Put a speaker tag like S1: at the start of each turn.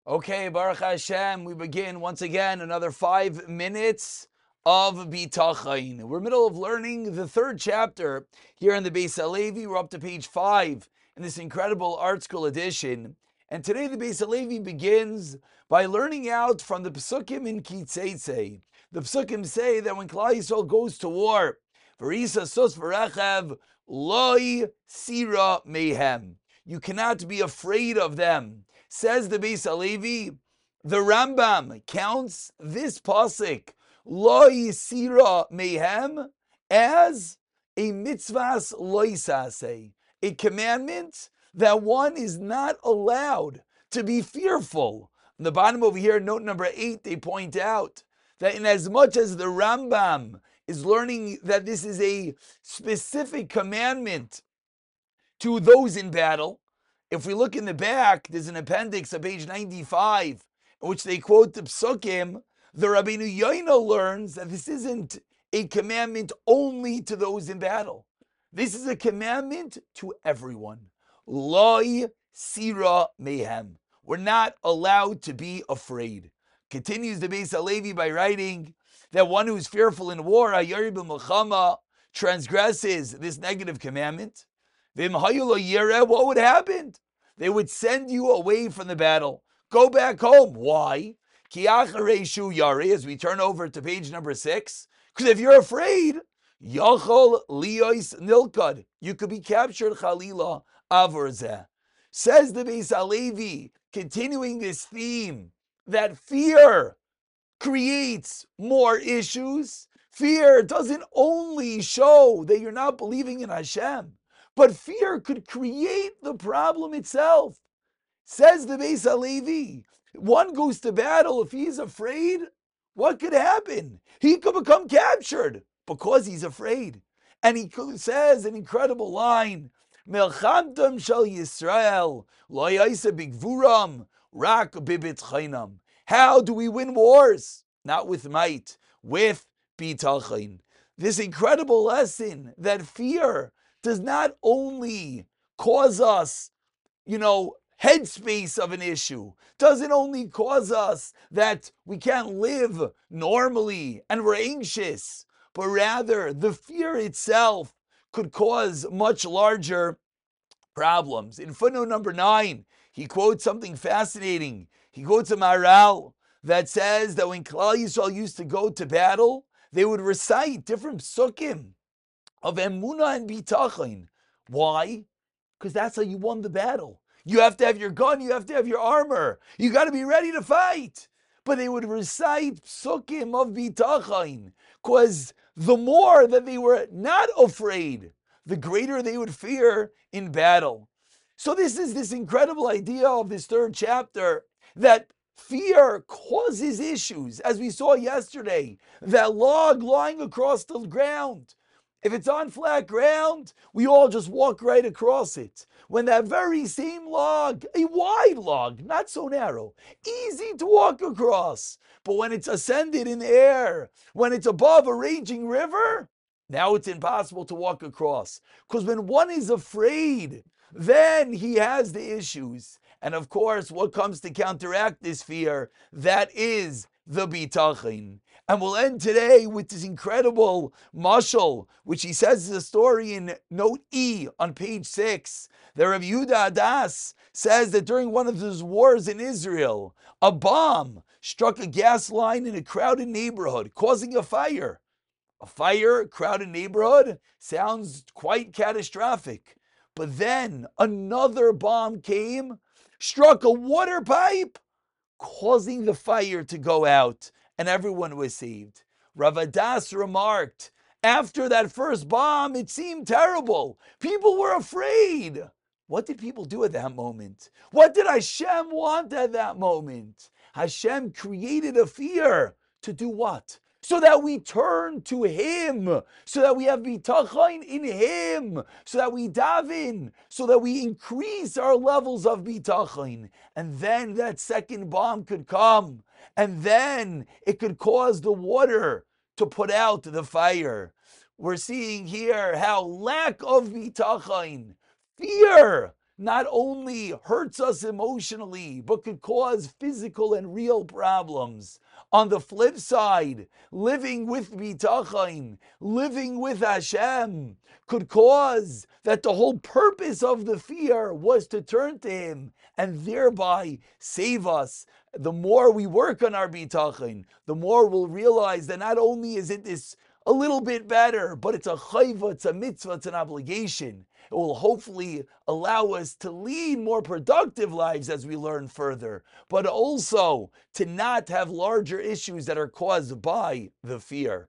S1: Okay, Baruch Hashem, we begin once again another 5 minutes of Bitachon. We're middle of learning the third chapter here in the Beis Halevi. We're up to page 5 in this incredible Art School edition. And today the Beis Halevi begins by learning out from the Pesukim in Ki Teitzei. The Pesukim say that when Klal Yisrael goes to war, V'risa sus v'rechev loi sira mehem. You cannot be afraid of them. Says the Beis Halevi, the Rambam counts this pasuk lo yisira mehem as a mitzvahs lo yisaseh, a commandment that one is not allowed to be fearful. On the bottom over here, note number 8, they point out that in as much as the Rambam is learning that this is a specific commandment to those in battle, if we look in the back, there's an appendix on page 95 in which they quote the Psukim. The Rabbeinu Yoina learns that this isn't a commandment only to those in battle. This is a commandment to everyone. Loi sira mehem. We're not allowed to be afraid. Continues the Beis Halevi by writing that one who is fearful in war, hayari b'milchama, transgresses this negative commandment. What would happen? They would send you away from the battle. Go back home. Why? As we turn over to page number 6, because if you're afraid, Yachol liyos nilkad, you could be captured. Chalila avarzeh. Says the Beis Halevi, continuing this theme that fear creates more issues. Fear doesn't only show that you're not believing in Hashem, but fear could create the problem itself. Says the Beis Halevi, one goes to battle, if he's afraid, what could happen? He could become captured because he's afraid. And he says an incredible line, Melchamtam shel Yisrael, lo yaisa bigvuram, rak bibitchainam. How do we win wars? Not with might, with bitachon. This incredible lesson that fear does not only cause us, headspace of an issue, doesn't only cause us that we can't live normally and we're anxious, but rather the fear itself could cause much larger problems. In footnote number 9, he quotes something fascinating. He quotes a Maharal that says that when Klal Yisrael used to go to battle, they would recite different psukim of emunah and bitachon. Why? Because that's how you won the battle. You have to have your gun, you have to have your armor, you got to be ready to fight. But they would recite psukim of bitachon, because the more that they were not afraid, the greater they would fear in battle. So this is this incredible idea of this third chapter, that fear causes issues. As we saw yesterday, that log lying across the ground, if it's on flat ground, we all just walk right across it. When that very same log, a wide log, not so narrow, easy to walk across, but when it's ascended in the air, when it's above a raging river, now it's impossible to walk across. Because when one is afraid, then he has the issues. And of course, what comes to counteract this fear? That is the bitachon. And we'll end today with this incredible mashal, which he says is a story in note E on page 6. The Rav Yehuda Adas says that during one of those wars in Israel, a bomb struck a gas line in a crowded neighborhood, causing a fire. A fire, crowded neighborhood, sounds quite catastrophic. But then another bomb came, struck a water pipe, causing the fire to go out, and everyone was saved. Rav Adas remarked, after that first bomb, it seemed terrible. People were afraid. What did people do at that moment? What did Hashem want at that moment? Hashem created a fear to do what? So that we turn to Him, so that we have bitachon in Him, so that we daven, so that we increase our levels of bitachon. And then that second bomb could come, and then it could cause the water to put out the fire. We're seeing here how lack of bitachon, fear, not only hurts us emotionally, but could cause physical and real problems. On the flip side, living with bitachon, living with Hashem, could cause that the whole purpose of the fear was to turn to Him and thereby save us. The more we work on our bitachon, the more we'll realize that not only is it this a little bit better, but it's a chayva, it's a mitzvah, it's an obligation. It will hopefully allow us to lead more productive lives as we learn further, but also to not have larger issues that are caused by the fear.